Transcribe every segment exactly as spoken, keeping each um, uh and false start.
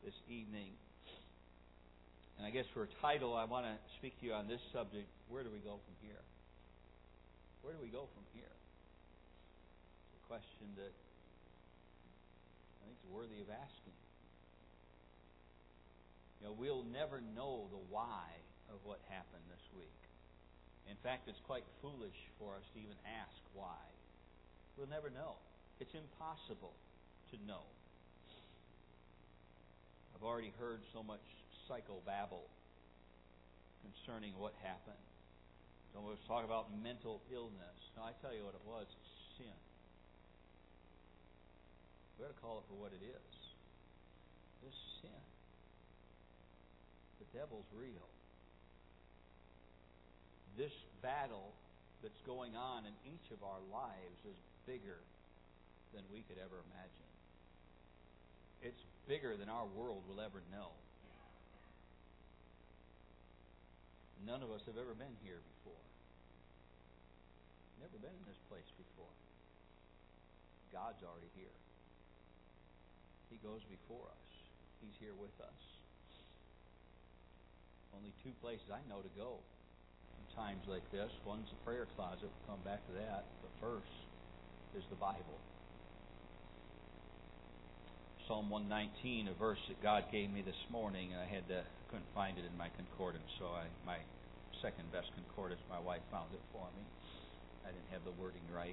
this evening. And I guess for a title, I want to speak to you on this subject: where do we go from here? Where do we go from here? It's a question that I think is worthy of asking. You know, we'll never know the why of what happened this week. In fact, it's quite foolish for us to even ask why. We'll never know. It's impossible to know. I've already heard so much psychobabble concerning what happened. So let's talk about mental illness. Now, I tell you what it was: sin. We ought to call it for what it is. It's sin. The devil's real. This battle that's going on in each of our lives is bigger than we could ever imagine. It's bigger than our world will ever know. None of us have ever been here before. Never been in this place before. God's already here. He goes before us. He's here with us. Only two places I know to go in times like this. One's the prayer closet. We'll come back to that. But first is the Bible. Psalm one nineteen, a verse that God gave me this morning, and I had to couldn't find it in my concordance, so I my second best concordance, my wife found it for me. I didn't have the wording right.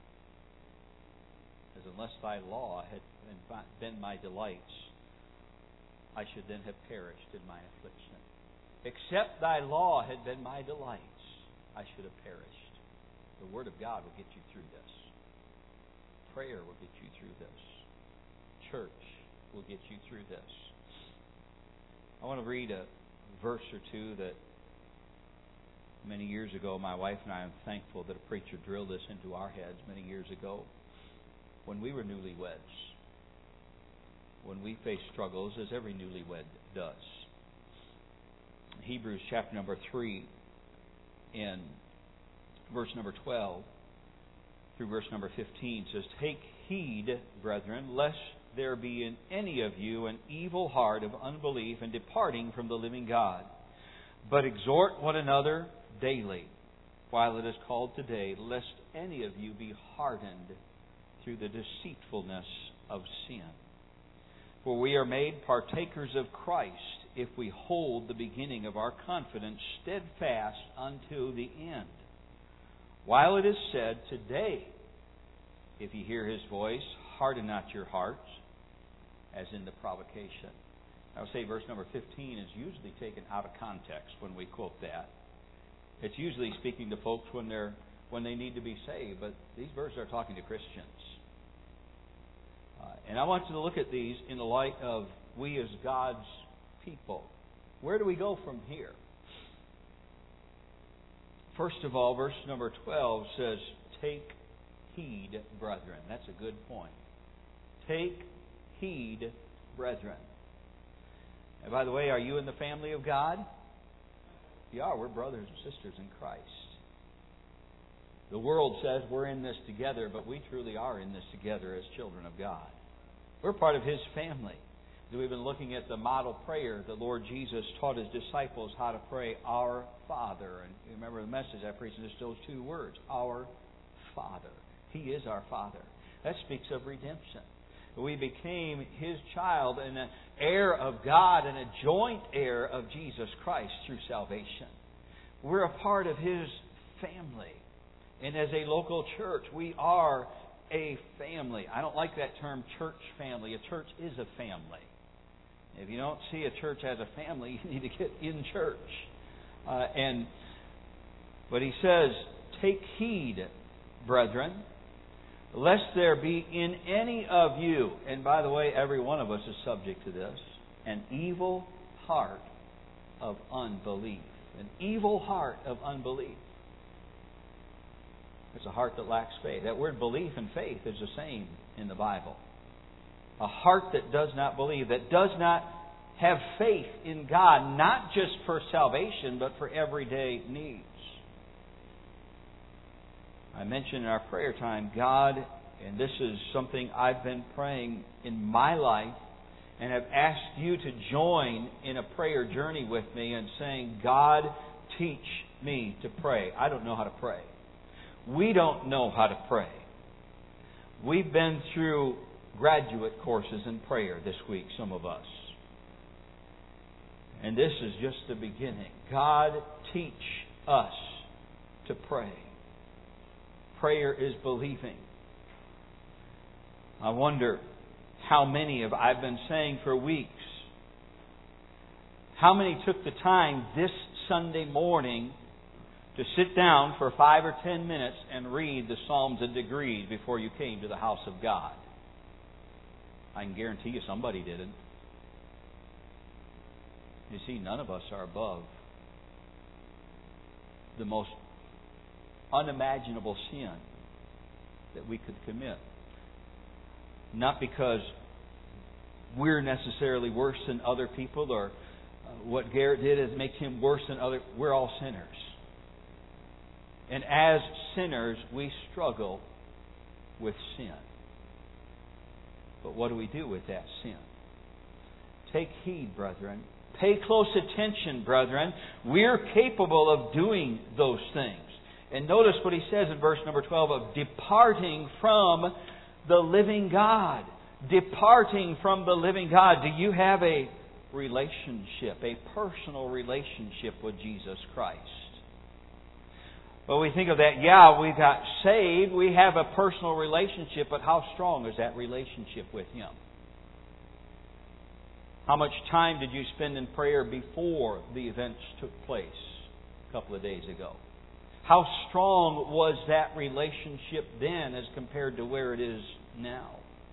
It says, "Unless thy law had been my delights, I should then have perished in my affliction. Except thy law had been my delights, I should have perished." The Word of God will get you through this. Prayer will get you through this. Church will get you through this. I want to read a verse or two that many years ago, my wife and I, I'm thankful that a preacher drilled this into our heads many years ago when we were newlyweds. When we faced struggles, as every newlywed does. Hebrews chapter number three, in verse number twelve through verse number fifteen, says, "Take heed, brethren, lest there be in any of you an evil heart of unbelief and departing from the living God. But exhort one another daily, while it is called today, lest any of you be hardened through the deceitfulness of sin. For we are made partakers of Christ, if we hold the beginning of our confidence steadfast unto the end. While it is said, today, if ye hear His voice, harden not your hearts, as in the provocation." I would say verse number fifteen is usually taken out of context when we quote that. It's usually speaking to folks when they're when they need to be saved, but these verses are talking to Christians. Uh, and I want you to look at these in the light of we as God's people. Where do we go from here? First of all, verse number twelve says, "Take heed, brethren." That's a good point. Take heed, brethren. And by the way, are you in the family of God? You are. We're brothers and sisters in Christ. The world says we're in this together, but we truly are in this together as children of God. We're part of His family. We've been looking at the model prayer. The Lord Jesus taught His disciples how to pray, "Our Father." And you remember the message I preached, just those two words, "Our Father." He is our Father. That speaks of redemption. We became His child and an heir of God and a joint heir of Jesus Christ through salvation. We're a part of His family. And as a local church, we are a family. I don't like that term, church family. A church is a family. If you don't see a church as a family, you need to get in church. Uh, and but he says, "Take heed, brethren, lest there be in any of you," and by the way, every one of us is subject to this, "an evil heart of unbelief." An evil heart of unbelief. It's a heart that lacks faith. That word belief and faith is the same in the Bible. A heart that does not believe, that does not have faith in God, not just for salvation, but for everyday needs. I mentioned in our prayer time, God, and this is something I've been praying in my life and have asked you to join in a prayer journey with me and saying, God, teach me to pray. I don't know how to pray. We don't know how to pray. We've been through graduate courses in prayer this week, some of us. And this is just the beginning. God, teach us to pray. Prayer is believing. I wonder how many of, I've been saying for weeks, how many took the time this Sunday morning to sit down for five or ten minutes and read the Psalms and Degrees before you came to the house of God? I can guarantee you somebody didn't. You see, none of us are above the most unimaginable sin that we could commit. Not because we're necessarily worse than other people, or what Garrett did is makes him worse than other. We're all sinners. And as sinners, we struggle with sin. But what do we do with that sin? Take heed, brethren. Pay close attention, brethren. We're capable of doing those things. And notice what he says in verse number twelve of departing from the living God. Departing from the living God. Do you have a relationship, a personal relationship with Jesus Christ? Well, we think of that, yeah, we got saved, we have a personal relationship, but how strong is that relationship with Him? How much time did you spend in prayer before the events took place a couple of days ago? How strong was that relationship then as compared to where it is now?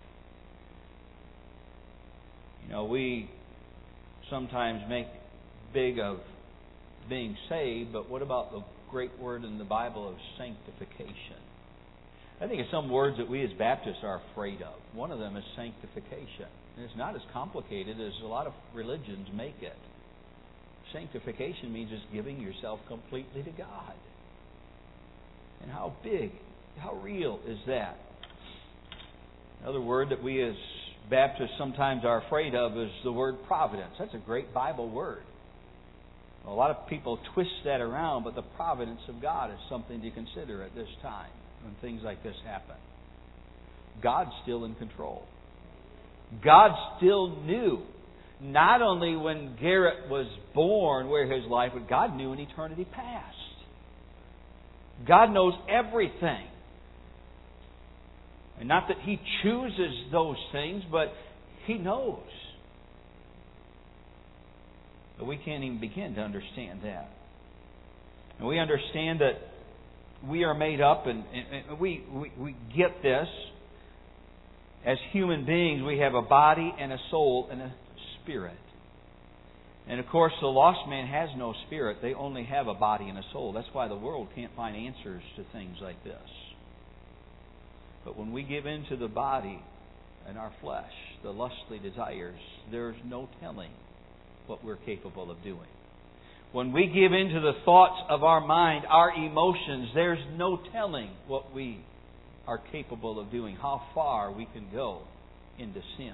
You know, we sometimes make big of being saved, but what about the great word in the Bible of sanctification? I think it's some words that we as Baptists are afraid of. One of them is sanctification. And it's not as complicated as a lot of religions make it. Sanctification means just giving yourself completely to God. And how big, how real is that? Another word that we as Baptists sometimes are afraid of is the word providence. That's a great Bible word. A lot of people twist that around, but the providence of God is something to consider at this time when things like this happen. God's still in control. God still knew, not only when Garrett was born where his life, but God knew in eternity past. God knows everything. And not that He chooses those things, but He knows. But we can't even begin to understand that. And we understand that we are made up, and, and we, we, we get this. As human beings, we have a body and a soul and a spirit. And of course, the lost man has no spirit. They only have a body and a soul. That's why the world can't find answers to things like this. But when we give in to the body and our flesh, the lustly desires, there's no telling what we're capable of doing. When we give in to the thoughts of our mind, our emotions, there's no telling what we are capable of doing, how far we can go into sin.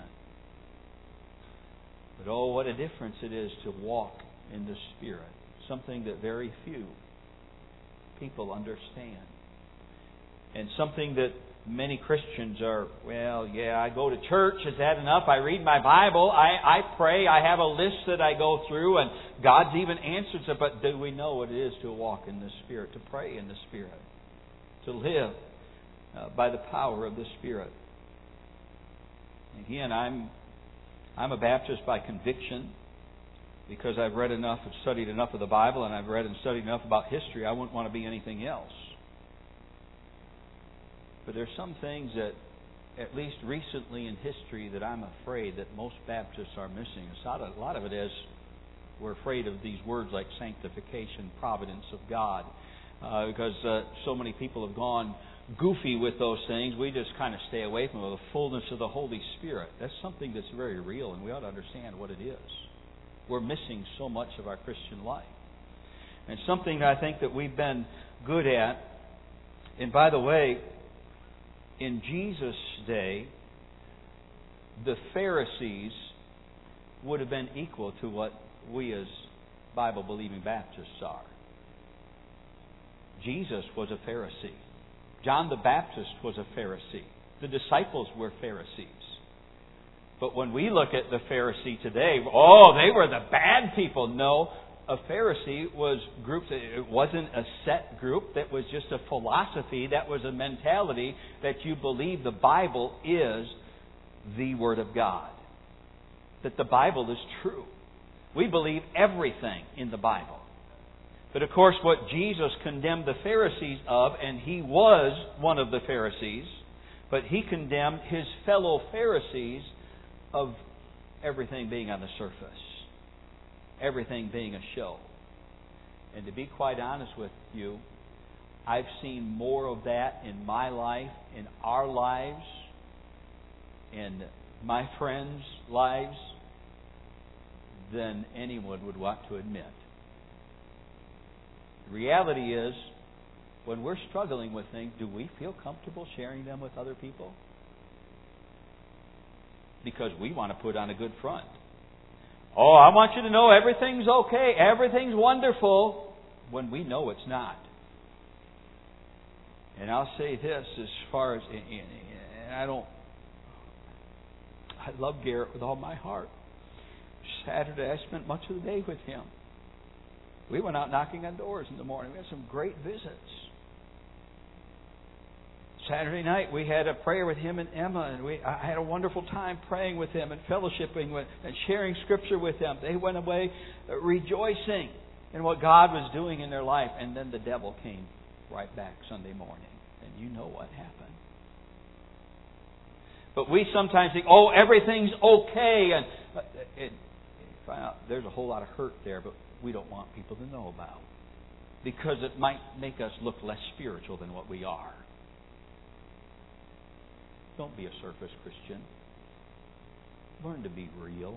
But oh, what a difference it is to walk in the Spirit. Something that very few people understand. And something that many Christians are, well, yeah, I go to church. Is that enough? I read my Bible. I, I pray. I have a list that I go through, and God's even answered it. But do we know what it is to walk in the Spirit, to pray in the Spirit, to live uh, by the power of the Spirit? Again, I'm I'm a Baptist by conviction because I've read enough and studied enough of the Bible, and I've read and studied enough about history. I wouldn't want to be anything else. But there's some things that, at least recently in history, that I'm afraid that most Baptists are missing. A lot of it is we're afraid of these words like sanctification, providence of God, uh, because uh, so many people have gone goofy with those things. We just kind of stay away from them. The fullness of the Holy Spirit. That's something that's very real, and we ought to understand what it is. We're missing so much of our Christian life. And something that I think that we've been good at, and by the way, in Jesus' day, the Pharisees would have been equal to what we as Bible-believing Baptists are. Jesus was a Pharisee. John the Baptist was a Pharisee. The disciples were Pharisees. But when we look at the Pharisee today, oh, they were the bad people. No, a Pharisee was grouped. It wasn't a set group. That was just a philosophy. That was a mentality that you believe the Bible is the Word of God. That the Bible is true. We believe everything in the Bible. But of course, what Jesus condemned the Pharisees of, and he was one of the Pharisees, but he condemned his fellow Pharisees of everything being on the surface. Everything being a show. And to be quite honest with you, I've seen more of that in my life, in our lives, in my friends' lives, than anyone would want to admit. The reality is, when we're struggling with things, do we feel comfortable sharing them with other people? Because we want to put on a good front. Oh, I want you to know everything's okay, everything's wonderful, when we know it's not. And I'll say this as far as, and I don't, I love Garrett with all my heart. Saturday, I spent much of the day with him. We went out knocking on doors in the morning. We had some great visits. Saturday night, we had a prayer with him and Emma, and we I had a wonderful time praying with them and fellowshipping with and sharing Scripture with them. They went away rejoicing in what God was doing in their life, and then the devil came right back Sunday morning, and you know what happened. But we sometimes think, oh, everything's okay, and it, find out there's a whole lot of hurt there, but we don't want people to know about, because it might make us look less spiritual than what we are. Don't be a surface Christian. Learn to be real.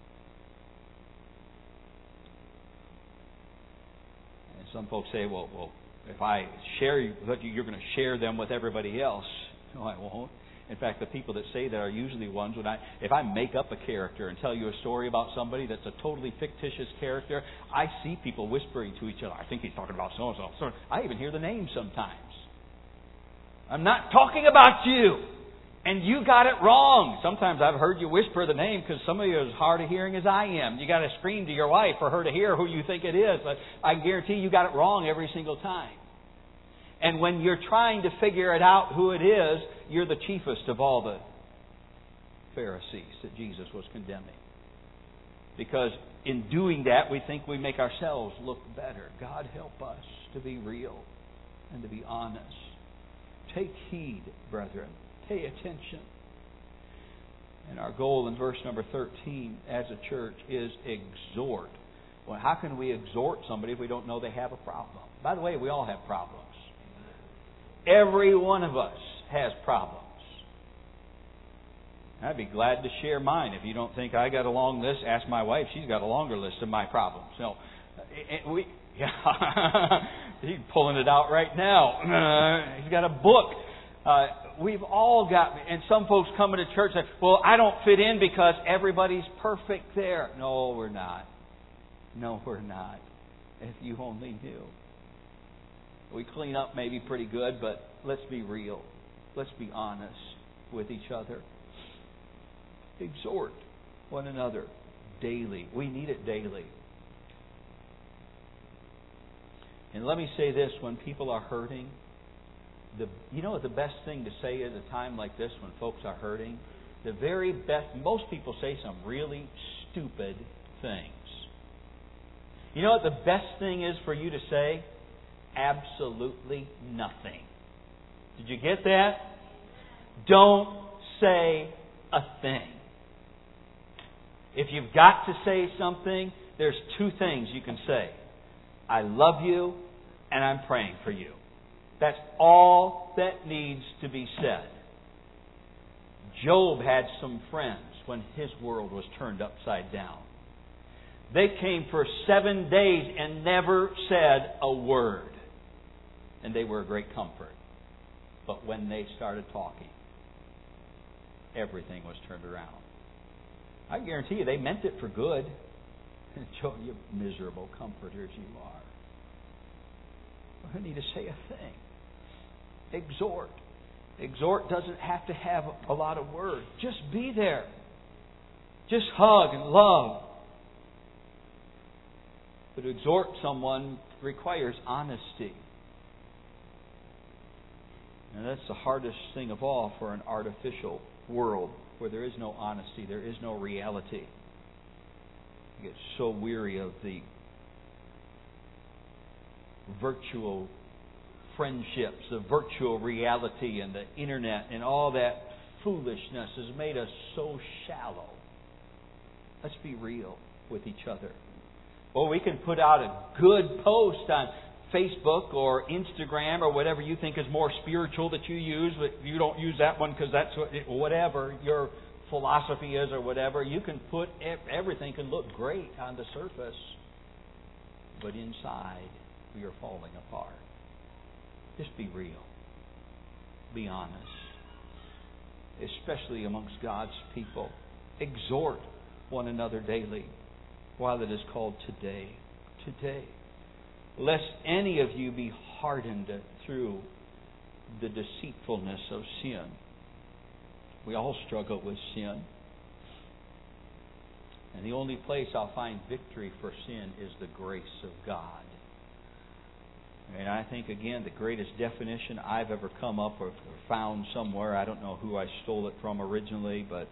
And some folks say, well, well, if I share you, you're going to share them with everybody else. No, I won't. In fact, the people that say that are usually ones when I, if I make up a character and tell you a story about somebody that's a totally fictitious character, I see people whispering to each other, I think he's talking about so-and-so. So I even hear the name sometimes. I'm not talking about you. And you got it wrong. Sometimes I've heard you whisper the name because some of you are as hard of hearing as I am. You got to scream to your wife for her to hear who you think it is. But I guarantee you got it wrong every single time. And when you're trying to figure it out who it is, you're the chiefest of all the Pharisees that Jesus was condemning. Because in doing that, we think we make ourselves look better. God help us to be real and to be honest. Take heed, brethren. Pay attention. And our goal in verse number thirteen as a church is exhort. Well, how can we exhort somebody if we don't know they have a problem? By the way, we all have problems. Every one of us has problems. I'd be glad to share mine. If you don't think I got a long list, ask my wife. She's got a longer list of my problems. No, we, yeah, he's pulling it out right now. He's got a book. Uh, we've all got, and some folks come into church and say, well, I don't fit in because everybody's perfect there. No, we're not. No, we're not. If you only knew. We clean up maybe pretty good, but let's be real. Let's be honest with each other. Exhort one another daily. We need it daily. And let me say this, when people are hurting, The, you know what the best thing to say at a time like this when folks are hurting? The very best, most people say some really stupid things. You know what the best thing is for you to say? Absolutely nothing. Did you get that? Don't say a thing. If you've got to say something, there's two things you can say. I love you and I'm praying for you. That's all that needs to be said. Job had some friends when his world was turned upside down. They came for seven days and never said a word. And they were a great comfort. But when they started talking, everything was turned around. I guarantee you they meant it for good. Joe, you miserable comforters you are. I don't need to say a thing. Exhort. Exhort doesn't have to have a lot of words. Just be there. Just hug and love. But to exhort someone requires honesty. And that's the hardest thing of all for an artificial world where there is no honesty, there is no reality. You get so weary of the virtual friendships, the virtual reality, and the internet, and all that foolishness has made us so shallow. Let's be real with each other. Well, we can put out a good post on Facebook or Instagram or whatever you think is more spiritual that you use, but you don't use that one because that's what, whatever your philosophy is or whatever. You can put, everything can look great on the surface, but inside we are falling apart. Just be real. Be honest. Especially amongst God's people. Exhort one another daily while it is called today. Today. Lest any of you be hardened through the deceitfulness of sin. We all struggle with sin. And the only place I'll find victory for sin is the grace of God. And I think, again, the greatest definition I've ever come up or found somewhere, I don't know who I stole it from originally, but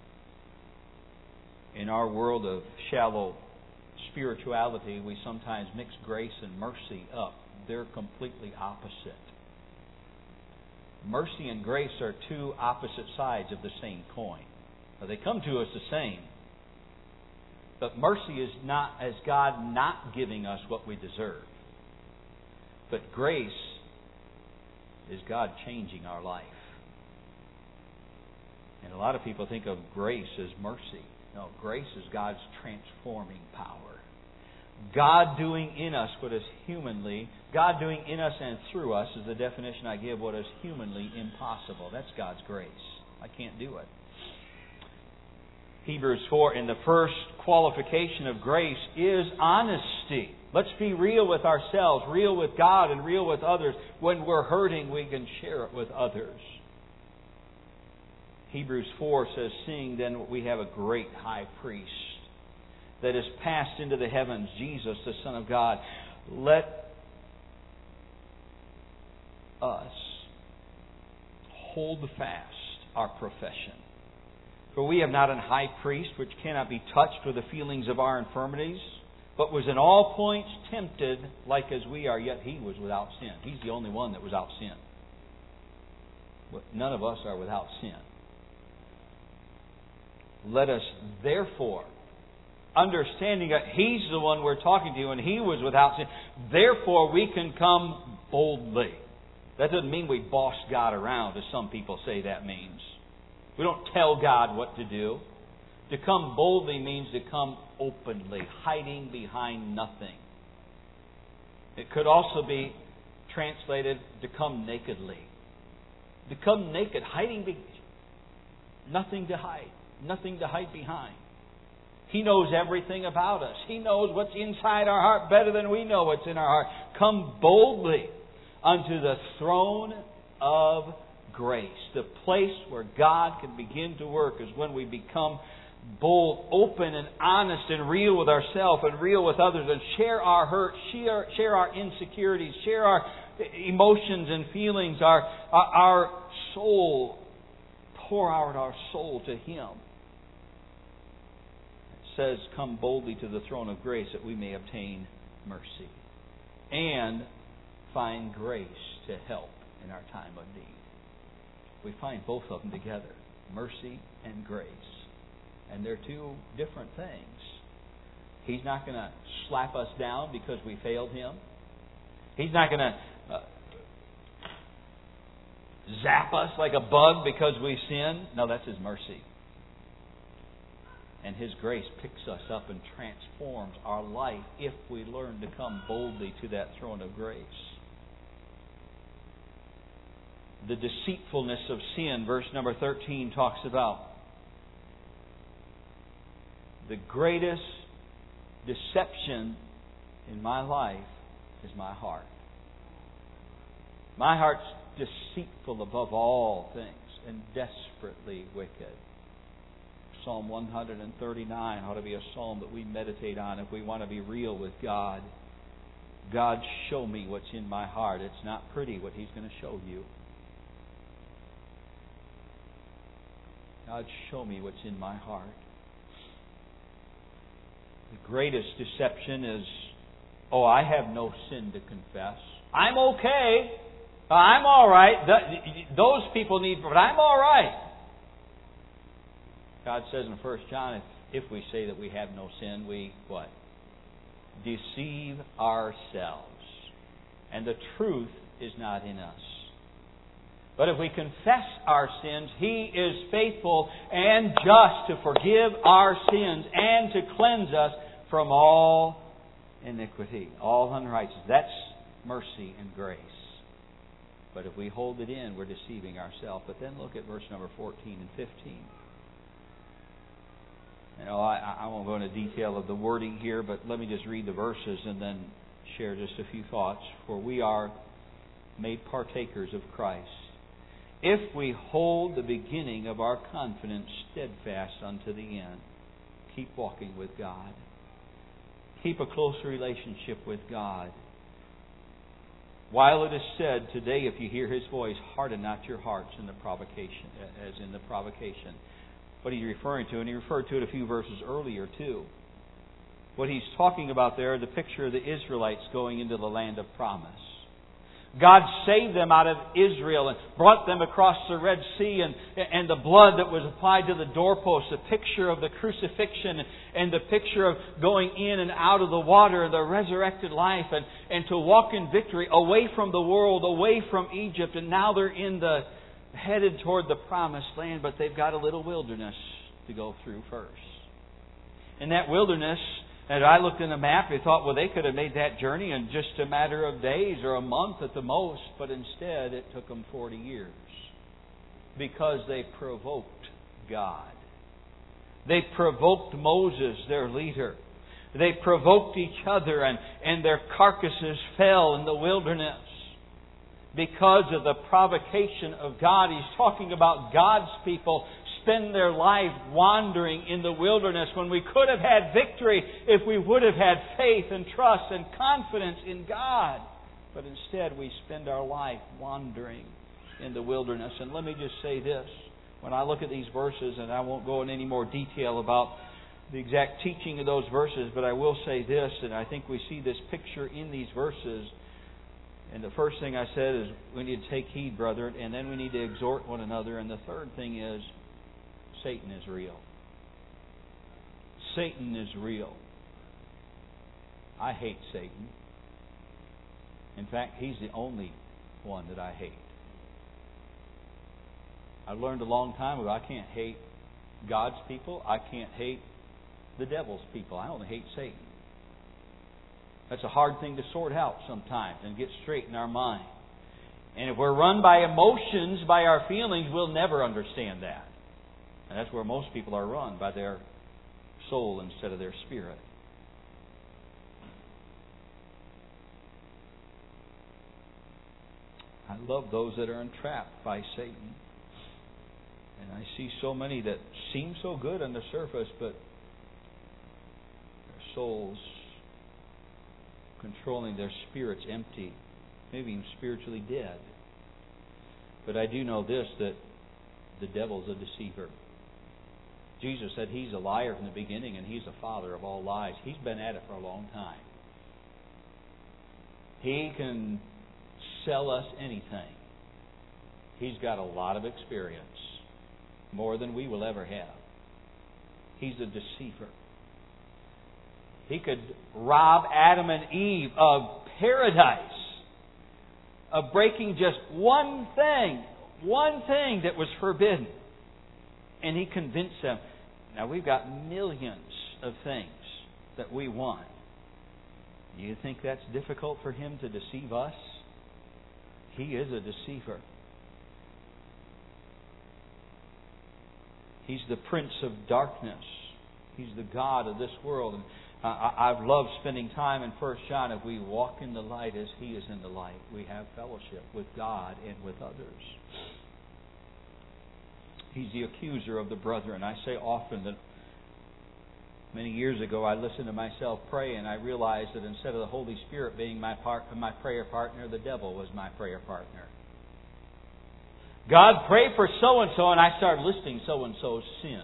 in our world of shallow spirituality, we sometimes mix grace and mercy up. They're completely opposite. Mercy and grace are two opposite sides of the same coin. Now, they come to us the same. But mercy is not as God not giving us what we deserve. But grace is God changing our life. And a lot of people think of grace as mercy. No, grace is God's transforming power. God doing in us what is humanly, God doing in us and through us is the definition I give, what is humanly impossible. That's God's grace. I can't do it. Hebrews four, and the first qualification of grace is honesty. Let's be real with ourselves, real with God, and real with others. When we're hurting, we can share it with others. Hebrews four says, seeing then we have a great high priest that is passed into the heavens, Jesus, the Son of God. Let us hold fast our profession. For we have not an high priest which cannot be touched with the feelings of our infirmities, but was in all points tempted like as we are, yet He was without sin. He's the only one that was without sin. But none of us are without sin. Let us therefore, understanding that He's the one we're talking to and He was without sin, therefore we can come boldly. That doesn't mean we boss God around, as some people say that means. We don't tell God what to do. To come boldly means to come openly, hiding behind nothing. It could also be translated to come nakedly. To come naked, hiding behind nothing to hide, nothing to hide behind. He knows everything about us. He knows what's inside our heart better than we know what's in our heart. Come boldly unto the throne of grace. The place where God can begin to work is when we become bold, open, and honest, and real with ourselves and real with others, and share our hurt, share, share our insecurities, share our emotions and feelings, our, our, our soul, pour out our soul to Him. It says, come boldly to the throne of grace that we may obtain mercy and find grace to help in our time of need. We find both of them together, mercy and grace. And they're two different things. He's not going to slap us down because we failed Him. He's not going to uh, zap us like a bug because we sin. No, that's His mercy. And His grace picks us up and transforms our life if we learn to come boldly to that throne of grace. The deceitfulness of sin, verse number thirteen talks about. the greatest deception in my life is my heart. My heart's deceitful above all things and desperately wicked. Psalm one thirty-nine ought to be a psalm that we meditate on if we want to be real with God. God, show me what's in my heart. It's not pretty what He's going to show you. God, show me what's in my heart. The greatest deception is, oh, I have no sin to confess. I'm okay. I'm all right. Those people need, but I'm all right. God says in First John, if, if we say that we have no sin, we, what? Deceive ourselves. And the truth is not in us. But if we confess our sins, He is faithful and just to forgive our sins and to cleanse us from all iniquity, all unrighteousness. That's mercy and grace. But if we hold it in, we're deceiving ourselves. But then look at verse number fourteen and fifteen. You know, I, I won't go into detail of the wording here, but let me just read the verses and then share just a few thoughts. For we are made partakers of Christ, if we hold the beginning of our confidence steadfast unto the end. Keep walking with God. Keep a close relationship with God. While it is said today, if you hear His voice, harden not your hearts in the provocation, as in the provocation. What He's referring to, and He referred to it a few verses earlier too. What He's talking about there, the picture of the Israelites going into the land of promise. God saved them out of Israel and brought them across the Red Sea, and, and the blood that was applied to the doorpost, the picture of the crucifixion and the picture of going in and out of the water and the resurrected life, and, and to walk in victory away from the world, away from Egypt, and now they're in the headed toward the promised land, but they've got a little wilderness to go through first. In that wilderness, as I looked in the map, I thought, well, they could have made that journey in just a matter of days or a month at the most, but instead it took them forty years because they provoked God. They provoked Moses, their leader. They provoked each other, and, and their carcasses fell in the wilderness because of the provocation of God. He's talking about God's people spend their life wandering in the wilderness when we could have had victory if we would have had faith and trust and confidence in God. But instead we spend our life wandering in the wilderness. And let me just say this. When I look at these verses, and I won't go in any more detail about the exact teaching of those verses, but I will say this, and I think we see this picture in these verses. And the first thing I said is we need to take heed, brethren, and then we need to exhort one another. And the third thing is Satan is real. Satan is real. I hate Satan. In fact, he's the only one that I hate. I learned a long time ago I can't hate God's people. I can't hate the devil's people. I only hate Satan. That's a hard thing to sort out sometimes and get straight in our mind. And if we're run by emotions, by our feelings, we'll never understand that. And that's where most people are run, by their soul instead of their spirit. I love those that are entrapped by Satan. And I see so many that seem so good on the surface, but their souls controlling their spirits empty, maybe even spiritually dead. But I do know this, that the devil's a deceiver. Jesus said he's a liar from the beginning, and he's the father of all lies. He's been at it for a long time. He can sell us anything. He's got a lot of experience, more than we will ever have. He's a deceiver. He could rob Adam and Eve of paradise, of breaking just one thing, one thing that was forbidden. And he convinced them. Now we've got millions of things that we want. Do you think that's difficult for him to deceive us? He is a deceiver. He's the prince of darkness. He's the God of this world. And uh, I, I've loved spending time in First John. If we walk in the light as He is in the light, we have fellowship with God and with others. He's the accuser of the brethren. I say often that many years ago I listened to myself pray, and I realized that instead of the Holy Spirit being my part, my prayer partner, the devil was my prayer partner. God, pray for so-and-so, and I started listing so-and-so's sins.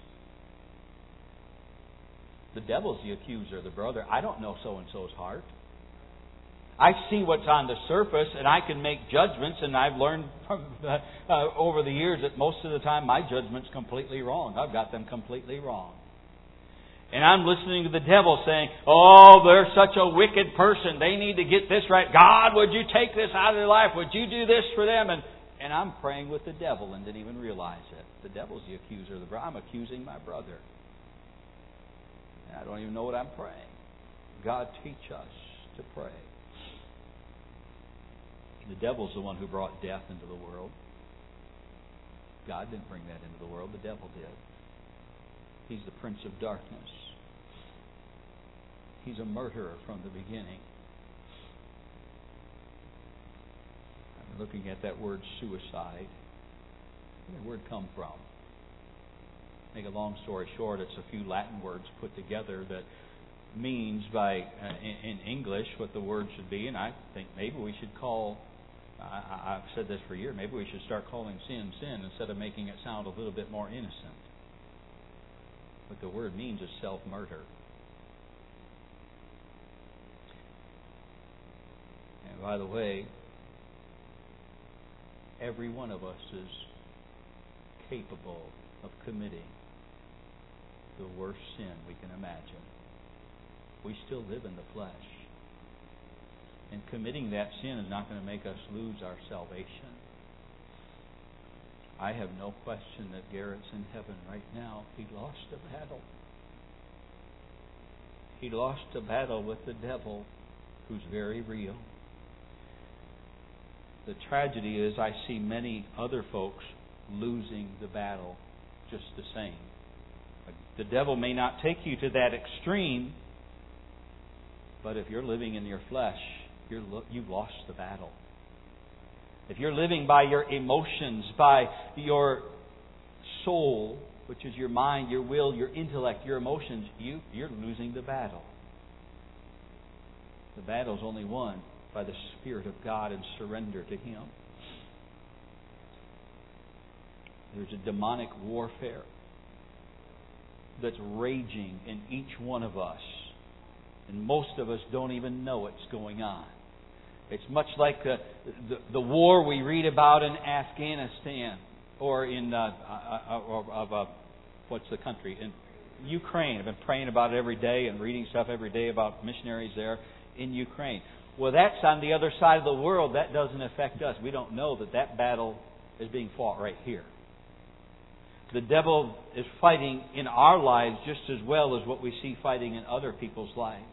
The devil's the accuser of the brother. I don't know so-and-so's heart. I see what's on the surface, and I can make judgments, and I've learned from, uh, uh, over the years that most of the time my judgment's completely wrong. I've got them completely wrong. And I'm listening to the devil saying, oh, they're such a wicked person. They need to get this right. God, would you take this out of their life? Would you do this for them? And and I'm praying with the devil and didn't even realize it. The devil's the accuser of the brother. I'm accusing my brother. And I don't even know what I'm praying. God, teach us to pray. The devil's the one who brought death into the world. God didn't bring that into the world. The devil did. He's the prince of darkness. He's a murderer from the beginning. I'm looking at that word suicide. Where did the word come from? Make a long story short, it's a few Latin words put together that means by uh, in, in English what the word should be, and I think maybe we should call, I, I've said this for years, maybe we should start calling sin sin instead of making it sound a little bit more innocent. What the word means is self-murder. And by the way, every one of us is capable of committing the worst sin we can imagine. We still live in the flesh. And committing that sin is not going to make us lose our salvation. I have no question that Garrett's in heaven right now. He lost a battle. He lost a battle with the devil, who's very real. The tragedy is I see many other folks losing the battle just the same. The devil may not take you to that extreme, but if you're living in your flesh, you're, you've lost the battle. If you're living by your emotions, by your soul, which is your mind, your will, your intellect, your emotions, you, you're losing the battle. The battle's only won by the Spirit of God and surrender to Him. There's a demonic warfare that's raging in each one of us. And most of us don't even know it's going on. It's much like the, the, the war we read about in Afghanistan or in, uh, uh, uh, uh, what's the country? In Ukraine. I've been praying about it every day and reading stuff every day about missionaries there in Ukraine. Well, that's on the other side of the world. That doesn't affect us. We don't know that that battle is being fought right here. The devil is fighting in our lives just as well as what we see fighting in other people's lives.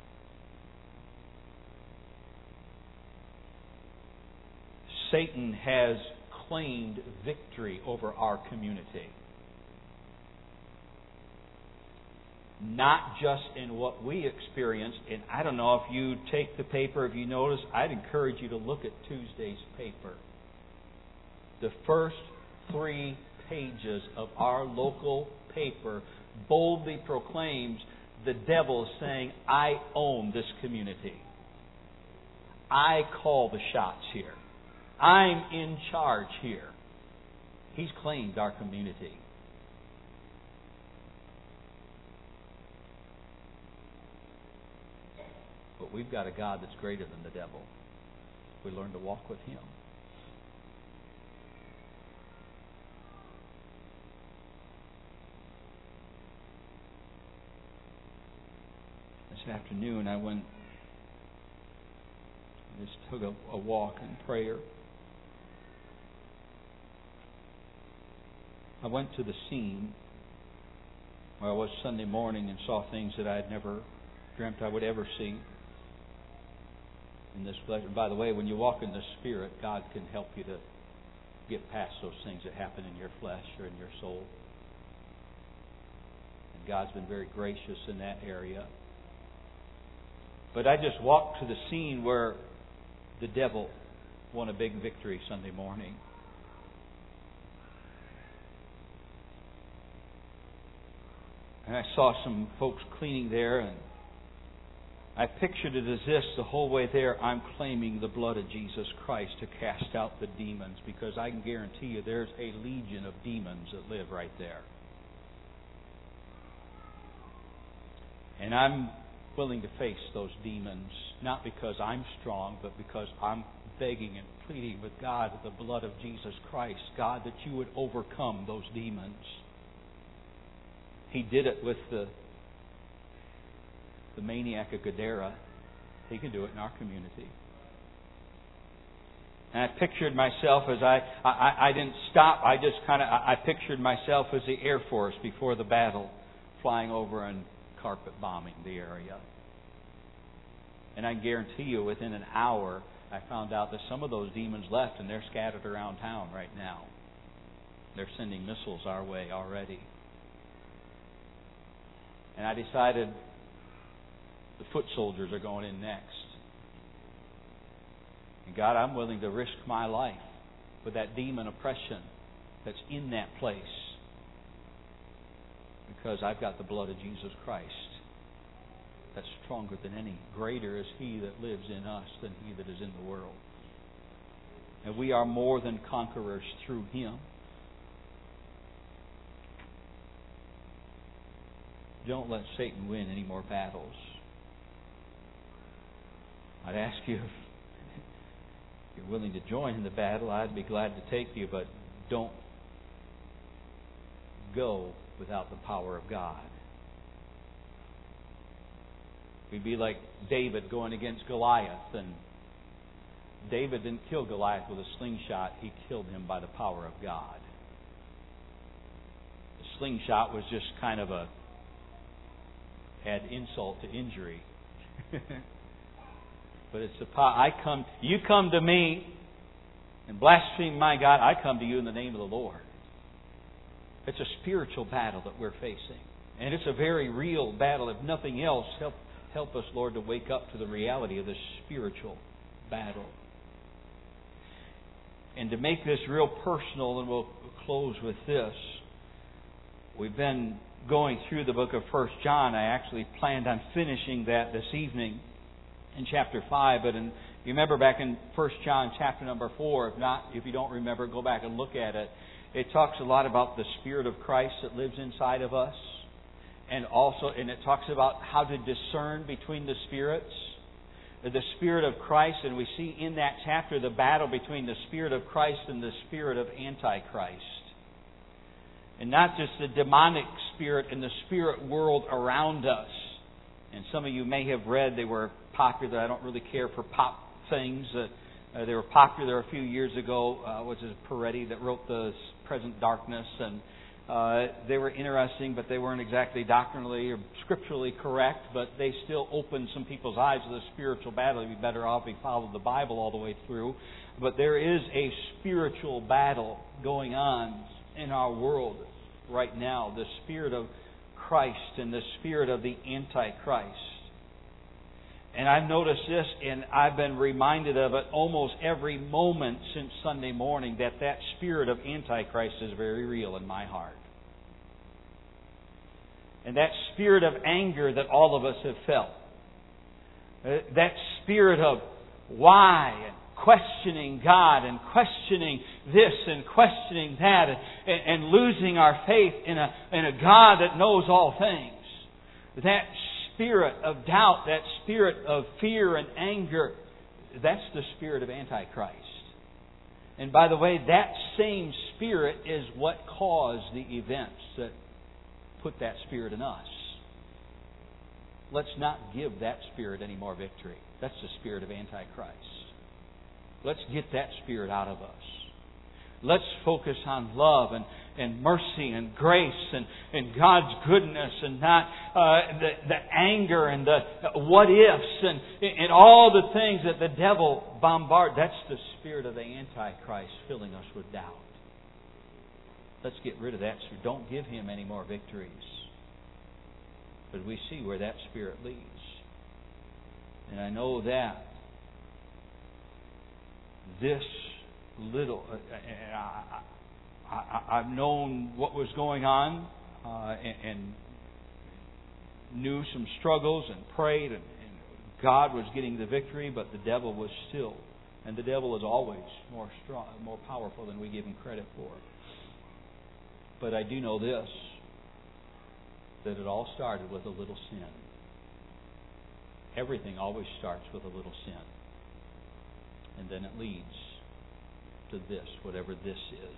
Satan has claimed victory over our community. Not just in what we experienced. And I don't know if you take the paper, if you notice, I'd encourage you to look at Tuesday's paper. The first three pages of our local paper boldly proclaims the devil saying, I own this community. I call the shots here. I'm in charge here. He's claimed our community. But we've got a God that's greater than the devil. We learn to walk with Him. This afternoon I went, just took a, a walk in prayer. I went to the scene where I was Sunday morning and saw things that I had never dreamt I would ever see in this flesh. And by the way, when you walk in the Spirit, God can help you to get past those things that happen in your flesh or in your soul. And God's been very gracious in that area. But I just walked to the scene where the devil won a big victory Sunday morning. And I saw some folks cleaning there, and I pictured it as this the whole way there. I'm claiming the blood of Jesus Christ to cast out the demons, because I can guarantee you there's a legion of demons that live right there. And I'm willing to face those demons, not because I'm strong, but because I'm begging and pleading with God with the blood of Jesus Christ, God, that you would overcome those demons. He did it with the the maniac of Gadara. He can do it in our community. And I pictured myself as I, I, I didn't stop. I just kind of, I pictured myself as the Air Force before the battle, flying over and carpet bombing the area. And I guarantee you, within an hour, I found out that some of those demons left, and they're scattered around town right now. They're sending missiles our way already. And I decided the foot soldiers are going in next. And God, I'm willing to risk my life with that demon oppression that's in that place, because I've got the blood of Jesus Christ that's stronger than any. Greater is He that lives in us than he that is in the world. And we are more than conquerors through Him. Don't let Satan win any more battles. I'd ask you if you're willing to join in the battle. I'd be glad to take you, but don't go without the power of God. We'd be like David going against Goliath, and David didn't kill Goliath with a slingshot. He killed him by the power of God. The slingshot was just kind of a add insult to injury. But it's the power. I come, you come to me and blaspheme my God. I come to you in the name of the Lord. It's a spiritual battle that we're facing, and it's a very real battle. If nothing else, help help us, Lord, to wake up to the reality of this spiritual battle. And to make this real personal, and we'll close with this. We've been going through the book of First John. I actually planned on finishing that this evening in chapter five. But in, you remember back in First John chapter number four, if not, if you don't remember, go back and look at it. It talks a lot about the Spirit of Christ that lives inside of us. And also, and it talks about how to discern between the spirits. The Spirit of Christ, and we see in that chapter the battle between the Spirit of Christ and the spirit of Antichrist. And not just the demonic spirit and the spirit world around us. And some of you may have read, they were popular. I don't really care for pop things. Uh, uh, they were popular a few years ago. Uh, was it Peretti that wrote The Present Darkness? And uh, they were interesting, but they weren't exactly doctrinally or scripturally correct. But they still opened some people's eyes to the spiritual battle. It'd be better off if we followed the Bible all the way through. But there is a spiritual battle going on in our world right now, the Spirit of Christ and the spirit of the Antichrist. And I've noticed this, and I've been reminded of it almost every moment since Sunday morning, that that spirit of Antichrist is very real in my heart. And that spirit of anger that all of us have felt, that spirit of why and questioning God and questioning this and questioning that and, and losing our faith in a, in a God that knows all things. That spirit of doubt, that spirit of fear and anger, that's the spirit of Antichrist. And by the way, that same spirit is what caused the events that put that spirit in us. Let's not give that spirit any more victory. That's the spirit of Antichrist. Let's get that spirit out of us. Let's focus on love and, and mercy and grace and, and God's goodness, and not uh, the, the anger and the what ifs and, and all the things that the devil bombards. That's the spirit of the Antichrist filling us with doubt. Let's get rid of that. So don't give him any more victories. But we see where that spirit leads. And I know that this little, uh, I, I, I've known what was going on uh, and, and knew some struggles and prayed, and, and God was getting the victory, but the devil was still. And the devil is always more strong, more powerful than we give him credit for. But I do know this, that it all started with a little sin. Everything always starts with a little sin. And then it leads to this, whatever this is.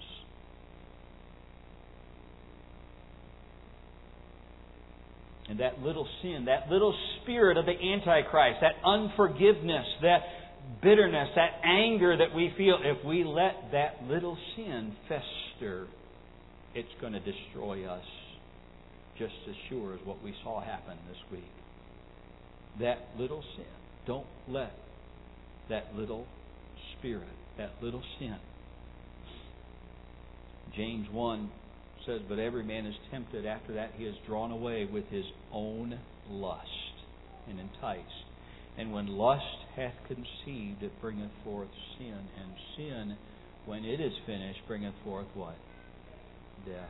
And that little sin, that little spirit of the Antichrist, that unforgiveness, that bitterness, that anger that we feel, if we let that little sin fester, it's going to destroy us just as sure as what we saw happen this week. That little sin. Don't let that little spirit, that little sin. James one says, but every man is tempted. After that he is drawn away with his own lust and enticed. And when lust hath conceived, it bringeth forth sin. And sin, when it is finished, bringeth forth what? Death.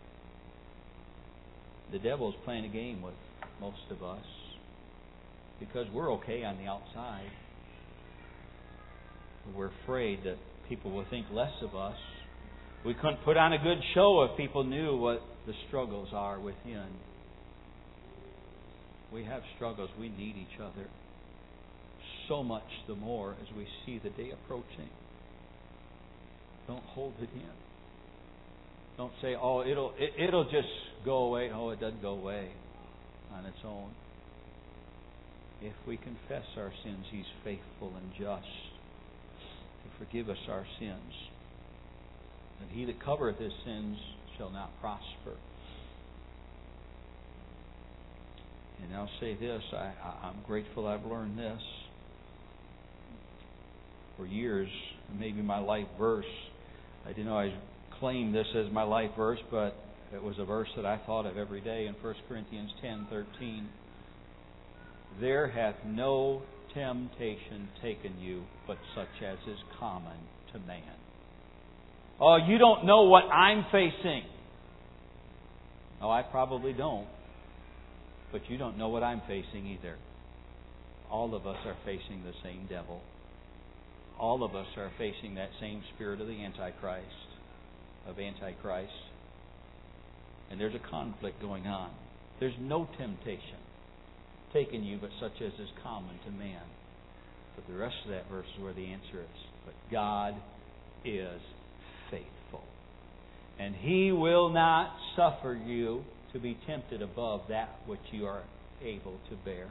The devil is playing a game with most of us because we're okay on the outside. We're afraid that people will think less of us. We couldn't put on a good show if people knew what the struggles are within. We have struggles. We need each other. So much the more as we see the day approaching. Don't hold it in. Don't say, oh, it'll it, it'll just go away. Oh, it doesn't go away on its own. If we confess our sins, He's faithful and just to forgive us our sins. And he that covereth his sins shall not prosper. And I'll say this, I, I, I'm grateful I've learned this. For years, maybe my life verse, I didn't know I claimed this as my life verse, but it was a verse that I thought of every day in First Corinthians ten thirteen. There hath no temptation taken you, but such as is common to man. Oh, you don't know what I'm facing. Oh, I probably don't. But you don't know what I'm facing either. All of us are facing the same devil. All of us are facing that same spirit of the Antichrist, of Antichrist. And there's a conflict going on. There's no temptation taken you, but such as is common to man. But the rest of that verse is where the answer is. But God is faithful. And He will not suffer you to be tempted above that which you are able to bear.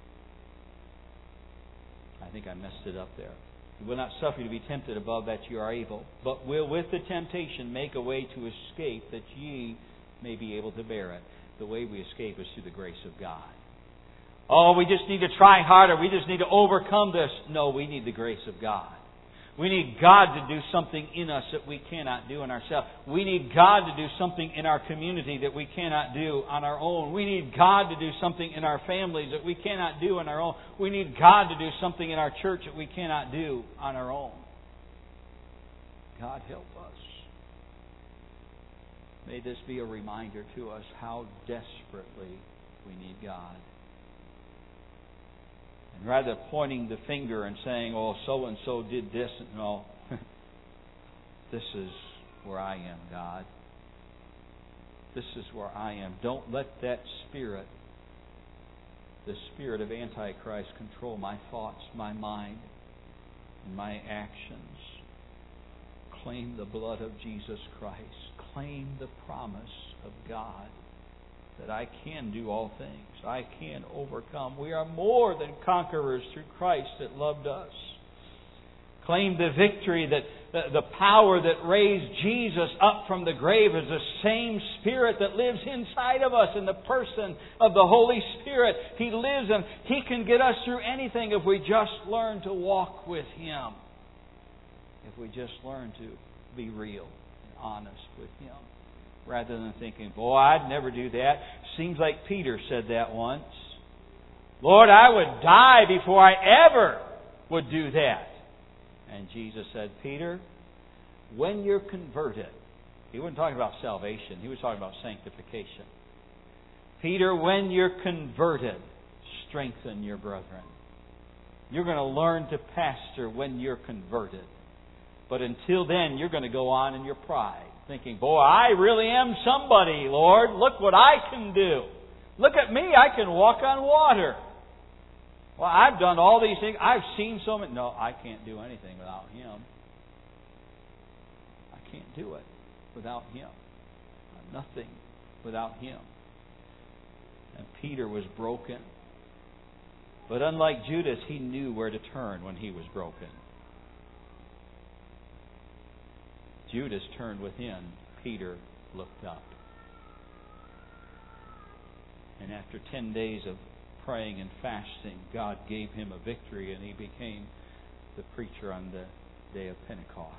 I think I messed it up there. He will not suffer you to be tempted above that you are able, but will with the temptation make a way to escape, that ye may be able to bear it. The way we escape is through the grace of God. Oh, we just need to try harder. We just need to overcome this. No, we need the grace of God. We need God to do something in us that we cannot do in ourselves. We need God to do something in our community that we cannot do on our own. We need God to do something in our families that we cannot do on our own. We need God to do something in our church that we cannot do on our own. God help us. May this be a reminder to us how desperately we need God. And rather pointing the finger and saying, oh, so-and-so did this. No. This is where I am, God. This is where I am. Don't let that spirit, the spirit of Antichrist, control my thoughts, my mind, and my actions. Claim the blood of Jesus Christ. Claim the promise of God. That I can do all things. I can overcome. We are more than conquerors through Christ that loved us. Claim the victory that the, the power that raised Jesus up from the grave is the same Spirit that lives inside of us in the person of the Holy Spirit. He lives and He can get us through anything if we just learn to walk with Him. If we just learn to be real and honest with Him. rather than thinking, boy, I'd never do that. Seems like Peter said that once. Lord, I would die before I ever would do that. And Jesus said, Peter, when you're converted, He wasn't talking about salvation. He was talking about sanctification. Peter, when you're converted, strengthen your brethren. You're going to learn to pastor when you're converted. But until then, you're going to go on in your pride, thinking, boy, I really am somebody, Lord. Look what I can do. Look at me. I can walk on water. Well, I've done all these things. I've seen so many. No, I can't do anything without Him. I can't do it without Him. I'm nothing without Him. And Peter was broken. But unlike Judas, he knew where to turn when he was broken. Judas turned within. Peter looked up. And after ten days of praying and fasting, God gave him a victory, and he became the preacher on the day of Pentecost.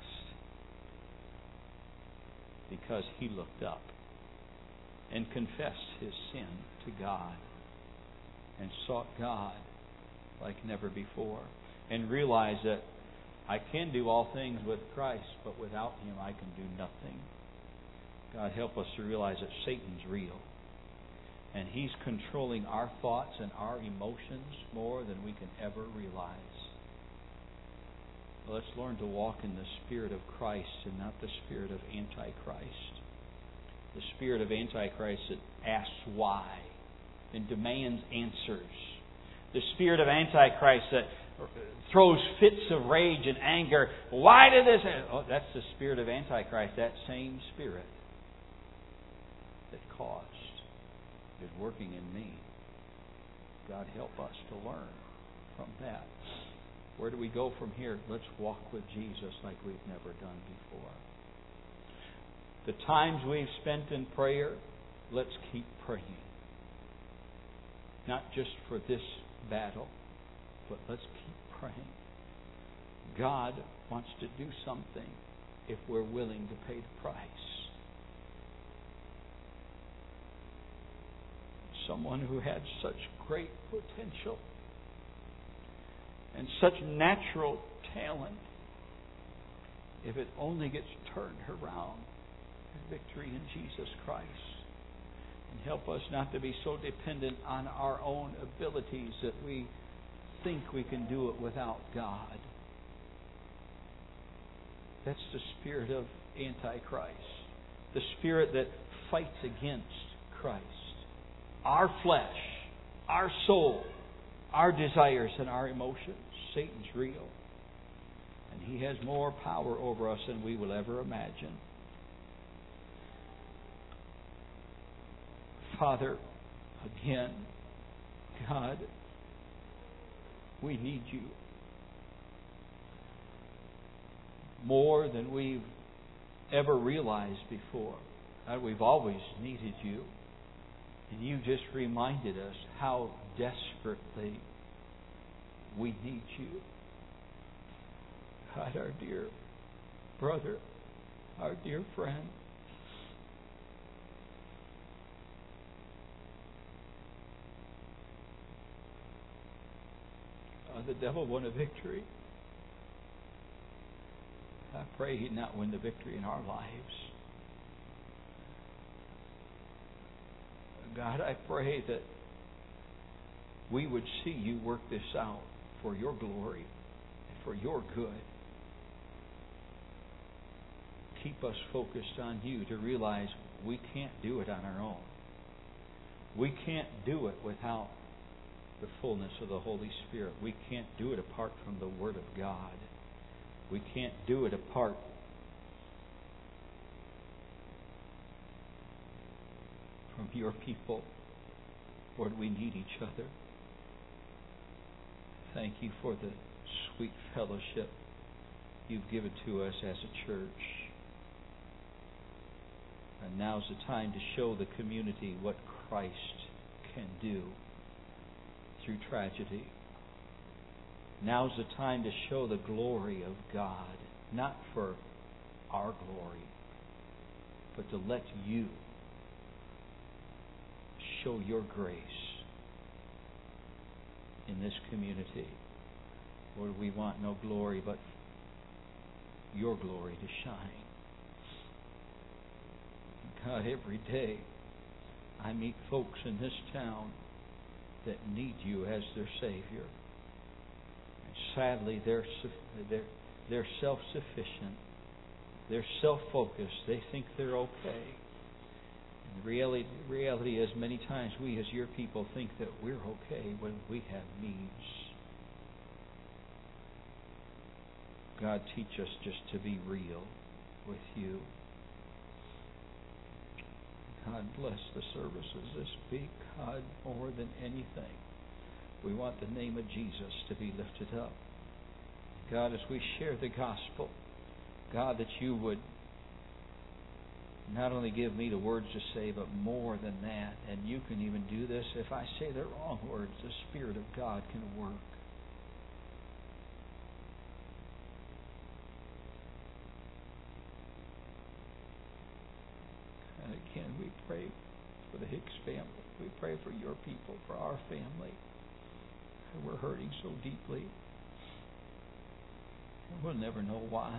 Because he looked up and confessed his sin to God and sought God like never before, and realized that I can do all things with Christ, but without Him I can do nothing. God, help us to realize that Satan's real, and he's controlling our thoughts and our emotions more than we can ever realize. Let's learn to walk in the Spirit of Christ and not the spirit of Antichrist. The spirit of Antichrist that asks why and demands answers. The spirit of Antichrist that throws fits of rage and anger. Why did this happen? Oh, that's the spirit of Antichrist. That same spirit that caused is working in me. God, help us to learn from that. Where do we go from here? Let's walk with Jesus like we've never done before. The times we've spent in prayer, let's keep praying. Not just for this battle, but let's keep praying. God wants to do something if we're willing to pay the price. Someone who had such great potential and such natural talent, if it only gets turned around in victory in Jesus Christ. And help us not to be so dependent on our own abilities that we think we can do it without God. That's the spirit of Antichrist. The spirit that fights against Christ. Our flesh, our soul, our desires and our emotions. Satan's real. And he has more power over us than we will ever imagine. Father, again, God, we need you more than we've ever realized before. God, we've always needed you. And you just reminded us how desperately we need you. God, our dear brother, our dear friend, the devil won a victory. I pray he'd not win the victory in our lives. God, I pray that we would see you work this out for your glory and for your good. Keep us focused on you to realize we can't do it on our own. We can't do it without the fullness of the Holy Spirit. We can't do it apart from the Word of God. We can't do it apart from your people. Lord, we need each other. Thank you for the sweet fellowship you've given to us as a church. And now's the time to show the community what Christ can do through tragedy. Now's the time to show the glory of God, not for our glory, but to let You show Your grace in this community. Lord, we want no glory but Your glory to shine. God, every day I meet folks in this town that need You as their Savior. And sadly, they're they're they're self-sufficient. They're self-focused. They think they're okay. And the reality, reality is, many times we as Your people think that we're okay when we have needs. God, teach us just to be real with You. God, bless the services this week. God, more than anything, we want the name of Jesus to be lifted up. God, as we share the gospel, God, that You would not only give me the words to say, but more than that. And You can even do this. If I say the wrong words, the Spirit of God can work. And again, we pray for the Hicks family. We pray for Your people, for our family. And we're hurting so deeply. And we'll never know why.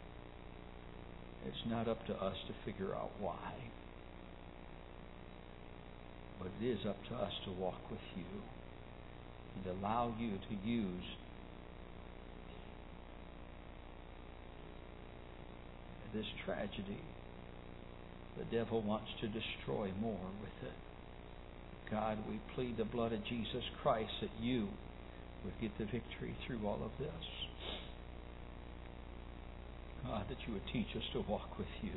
It's not up to us to figure out why. But it is up to us to walk with You and allow You to use this tragedy. The devil wants to destroy more with it. God, we plead the blood of Jesus Christ that You would get the victory through all of this. God, that You would teach us to walk with You.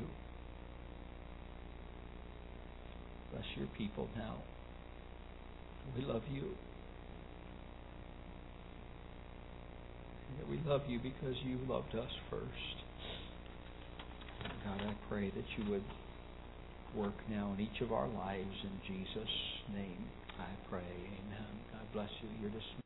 Bless Your people now. We love You. We love You because You loved us first. God, I pray that You would work now in each of our lives. In Jesus' name I pray. Amen. God bless you. You're dismissed.